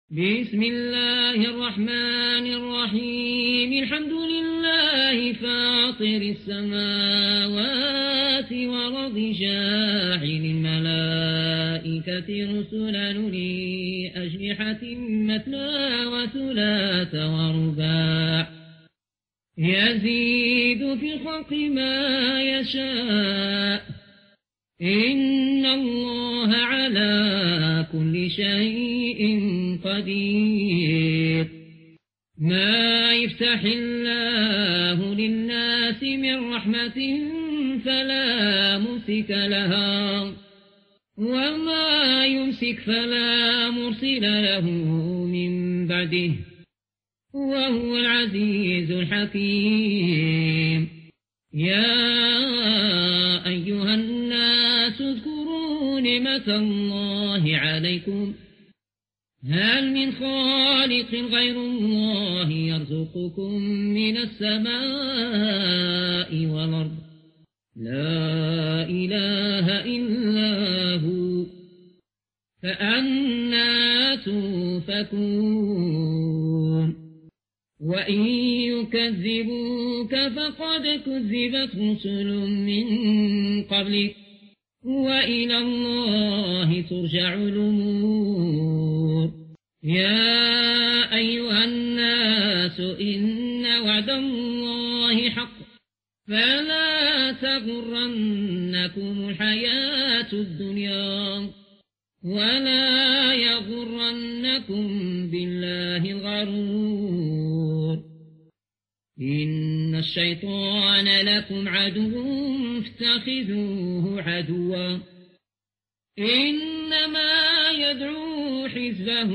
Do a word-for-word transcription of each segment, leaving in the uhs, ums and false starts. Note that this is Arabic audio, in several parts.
بسم الله الرحمن الرحيم الحمد لله فاطر السماوات والأرض جاعل الملائكة رسلا أولي أجنحة مثنى وثلاث ورباع يزيد في الخلق ما يشاء إن الله على كل شيء قدير. ما يفتح الله للناس من رحمة فلا ممسك لها وما يمسك فلا مرسل له من بعده وهو العزيز الحكيم. يا أيها الناس اذكروا نعمة الله عليكم هل من خالق غير الله يرزقكم من السماء والأرض لا إله إلا هو فأنى تؤفكون. وإن يكذبوك فقد كذبت رسل من قبلك وإلى الله ترجع الأمور. يا أيها الناس إن وعد الله حق فلا تغرنكم الحياة الدنيا ولا يغرنكم بالله الغرور. إن الشيطان لكم عدو فاتخذوه عدوا إنما يدعو حزبه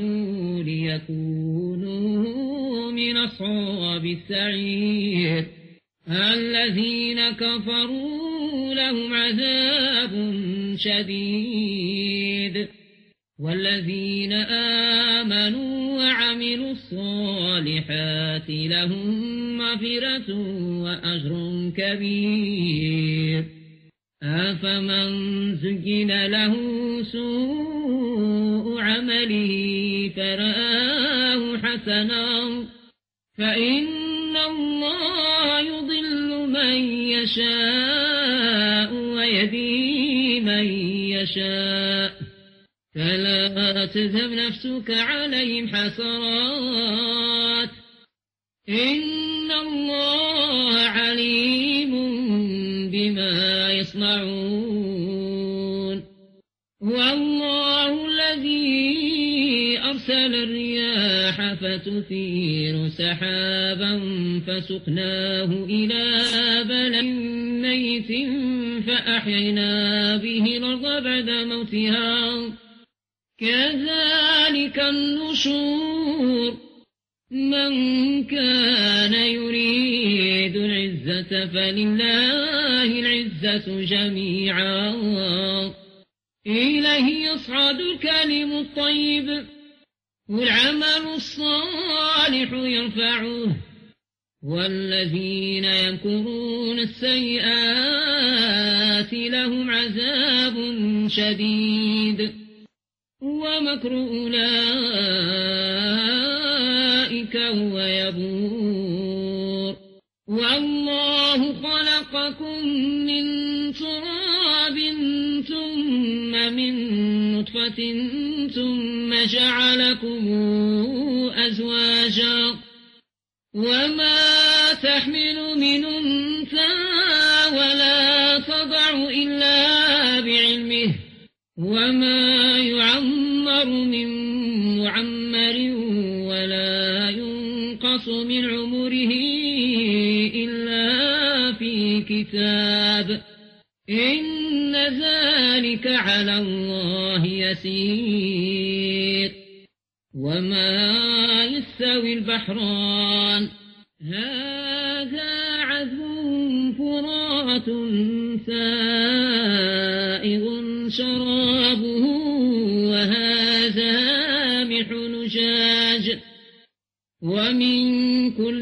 ليكونوا من أصحاب السعير. الذين كفروا لهم عذاب شديد والذين آمنوا وعملوا الصالحات لهم مغفرة وأجر كبير. أفمن زين له سوء عمله فرآه حسنا فإن الله يضل من يشاء ويهدي من يشاء فلا تذهب نفسك عليهم حسرات إن الله عليم بما يصنعون. والله الذي أرسل الرياح فتثير سحابا فسقناه إلى بلد ميت فأحينا به الأرض بعد موتها كذلك النشور. من كان يريد العزة فلله العزة جميعا إليه يصعد الكلم الطيب والعمل الصالح يرفعه والذين يمكرون السيئات لهم عذاب شديد ومكر أولئك هو يبور. والله خلقكم من تراب ثم من نطفة ثم جعلكم أزواجا وما تحمل من أنثى ولا تضع إلا بعلمه وما يعمر من معمر ولا ينقص من عمره إلا في كتاب إن ذلك على الله يسير. وما يستوي البحران هذا عذب فرات سائغ شرابه وهذا ملح نجاج ومن كل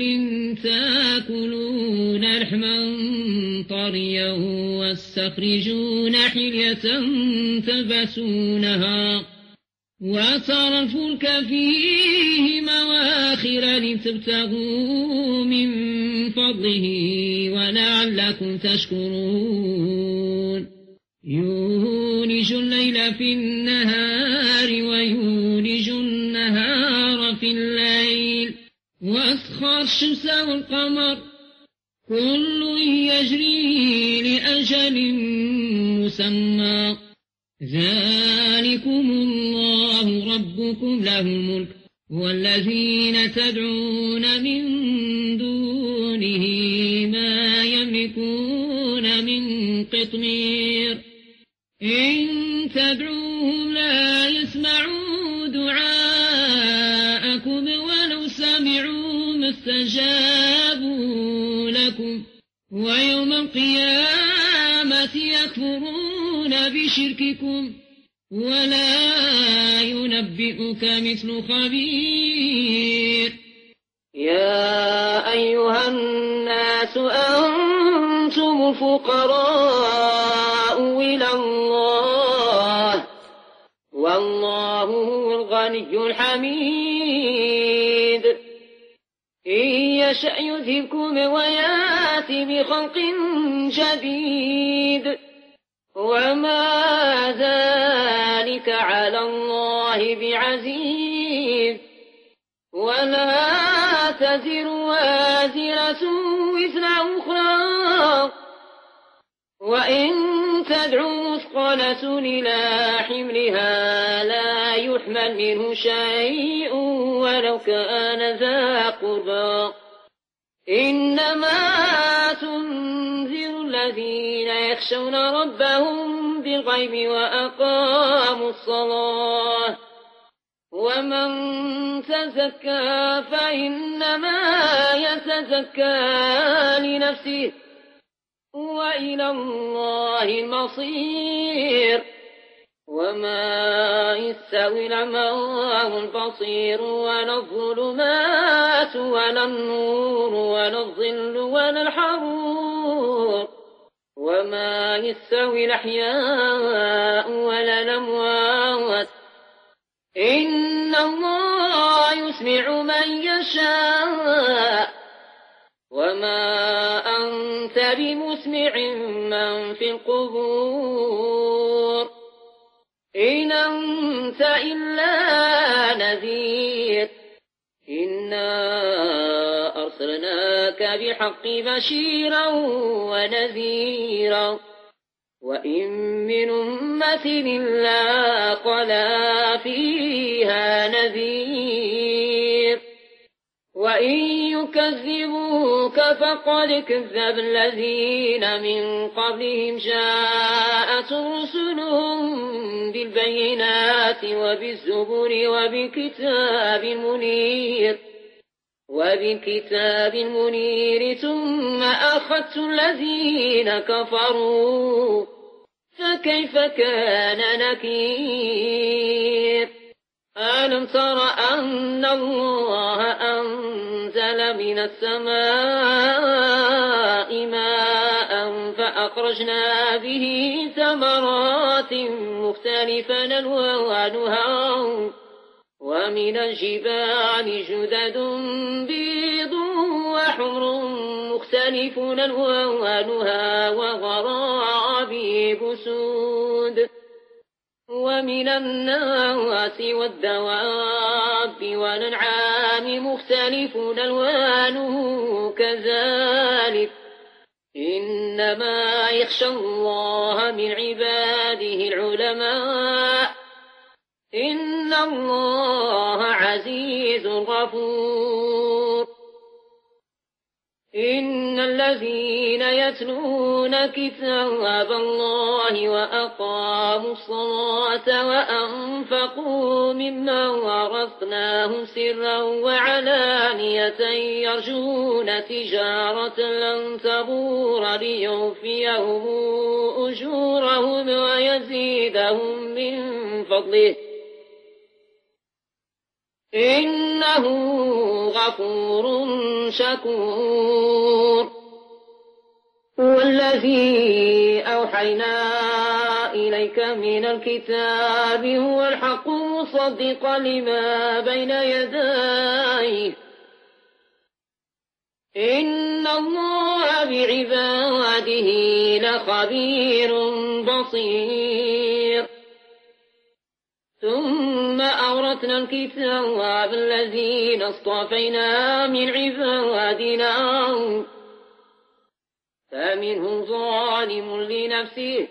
تاكلون لحما طريا واستخرجون حلية تلبسونها وترى الفلك فيه مواخر لتبتغوا من فضله ولعلكم تشكرون يولج الليل في النهار ويولج النهار في الليل وأسخر الشمس والقمر كل يجري لأجل مسمى ذلكم الله ربكم له الملك والذين تدعون من دونه ما يملكون من قطمير إن تدعوهم لا يسمعوا دعاءكم ولو سمعوا ما استجابوا لكم ويوم القيامة يكفرون بشرككم ولا ينبئك مثل خبير يا أيها الناس أنتم الفقراء إلى الله والله هو الغني الحميد إن يشأ يذهبكم ويأتي بخلق جديد وما ذلك على الله بعزيز ولا تزر وازرة وزر أخرى وإن تدعو مثقلة إلى حملها لا يحمل منه شيء ولو كان ذا قربى إنما تنذر الذين يخشون ربهم بالغيب وأقاموا الصلاة ومن تزكى فإنما يتزكى لنفسه وإلى الله المصير وما يستوي الأعمى والبصير ولا الظلمات ولا النور ولا الظل ولا الحرور وما يستوي الأحياء ولا الأموات إن الله يسمع من يشاء وما أنت بمسمع من في القبور إن أنت إلا نذير إنا أرسلناك بحق بشيرا ونذيرا وإن من أمة إلا خلا فيها نذير وإن يكذبوك فقد كذب الذين من قبلهم جاءتهم رسلهم بالبينات وبالزبر وبكتاب منير وبالكتاب المنير ثم أخذت الذين كفروا فكيف كان نكير ألم تر أن الله أنزل من السماء ماء فأخرجنا به ثمرات مختلفا ألوانها ومن الجبال جدد بيض وحمر مختلف ألوانها وغرابيب سود ومن الناس والدواب والأنعام مختلف ألوانه كذلك إنما يخشى الله من عباده العلماء إن الله عزيز غفور إن الذين يتلون كتاب الله وأقاموا الصلاة وأنفقوا مما رزقناهم سرا وعلانية يرجون تجارة لن تبور ليوفيهم أجورهم ويزيدهم من فضله إنه غفور شكور هو الذي أوحينا إليك من الكتاب هو الحق مصدقا لما بين يديه إن الله بعباده لخبير بصير ثم أورثنا الكتاب الذين اصطفينا من عبادنا فمنهم ظالم لنفسه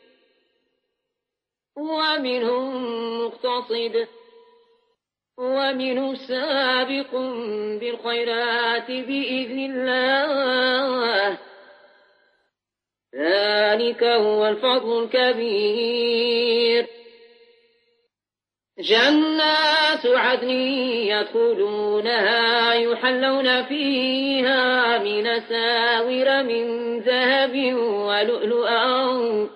ومنهم مقتصد ومنهم سابق بالخيرات بإذن الله ذلك هو الفضل الكبير جنات عدن يدخلونها يحلون فيها من أساور من ذهب ولؤلؤا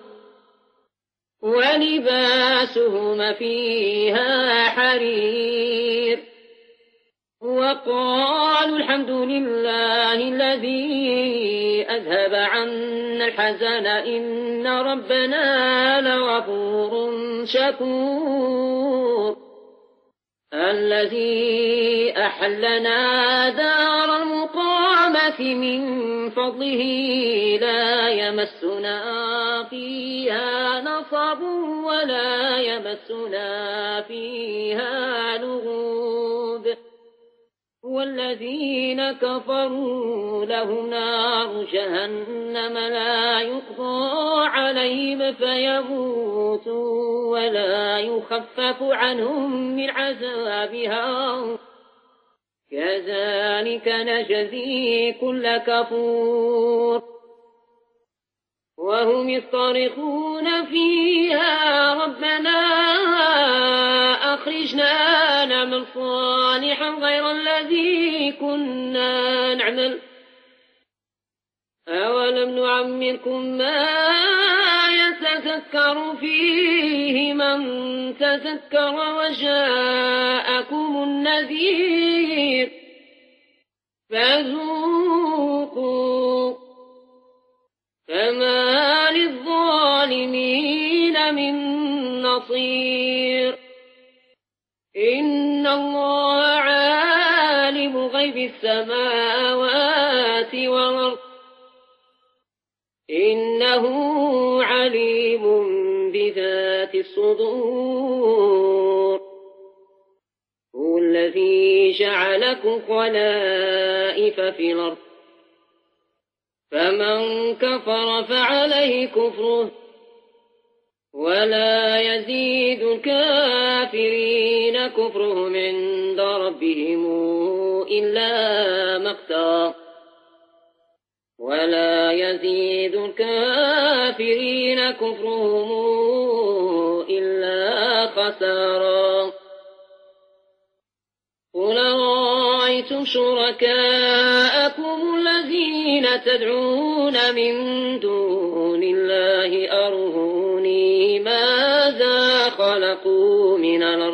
ولباسهم فيها حرير وقالوا الحمد لله الذي أذهب عنا الحزن إن ربنا لغفور شكور الذي أحلنا دار المقامة من فضله لا يمسنا فيها نصب ولا يمسنا فيها لغوب والذين كفروا لهم نار جهنم لا يقضى عليهم فيموتوا ولا يخفف عنهم من عذابها كذلك نجزي كل كفور وهم يصطرخون فيها ربنا أخرجنا نعمل صالحا غير الذي كنا نعمل أولم نعمركم ما يتذكر فيه من تذكر وجاءكم النذير فذوقوا فما للظالمين من نصير إن الله عالم غيب السماوات والأرض إنه عليم بذات الصدور هو الذي جعلكم خلائف في الأرض فمن كفر فعليه كفره ولا يزيد الكافرين كفرهم عند ربهم إلا مقتا ولا يزيد الكافرين كفرهم إلا خسارا قل رأيتم شركاءكم الذين تدعون من دون الله أروني ماذا خلقوا من الأرض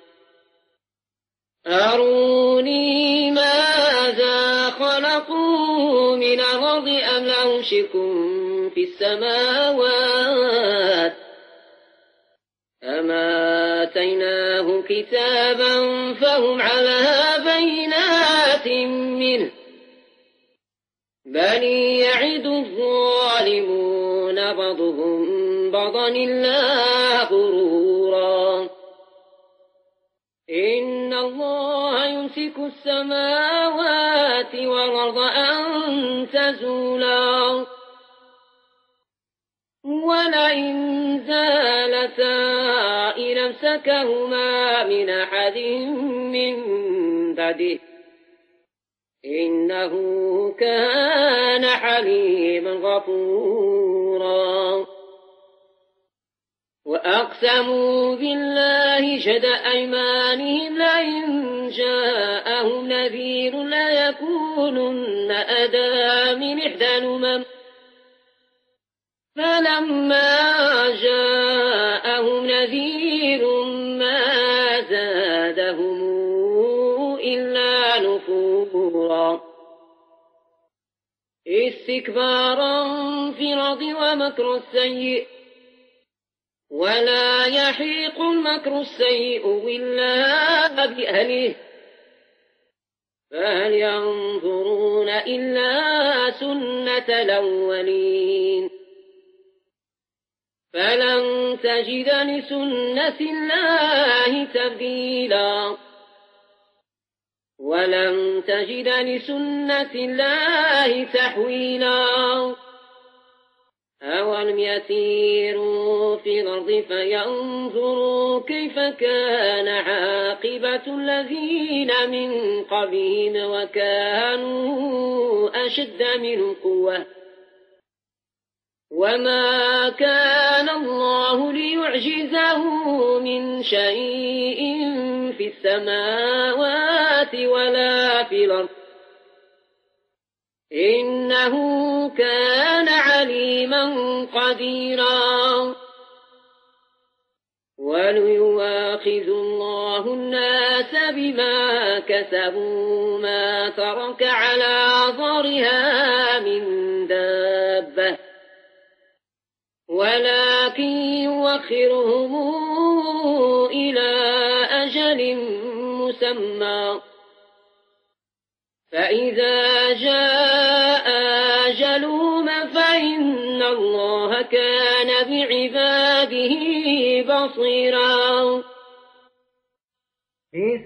أروني ماذا خلقوا من الأرض أم لهم شرك في السماوات أم آتيناه كتابا فهم على بينات منه بل يعد الظالمون بعضهم بعضا إلا غرورا إن الله يمسك السماوات والأرض أن تزولا ولئن زالتا إن أمسكهما من أحد من بعده إنه كان حليما غفورا وأقسموا بالله جهد أيمانهم لئن جاءهم نذير ليكونن أهدى من إحدى الأمم فلما جاءهم نذير ما زادهم إلا نفورا استكبارا في الأرض ومكر السيء ولا يحيق المكر السيء إلا بأهله فهل ينظرون إلا سنة الأولين فلن تجد لسنة الله تبديلا ولن تجد لسنة الله تحويلا أولم يسيروا في الأرض فينظروا كيف كان عاقبة الذين من قبلهم وكانوا أشد منهم قوة وما كان الله ليعجزه من شيء في السماوات ولا في الأرض إنه كان عليما قديرا وليواخذ الله الناس بما كسبوا ما ترك على ظهرها من دابة ولكن يوخرهم إلى أجل مسمى فإذا جاء أجلهم فإن الله كان بعباده بصيرا.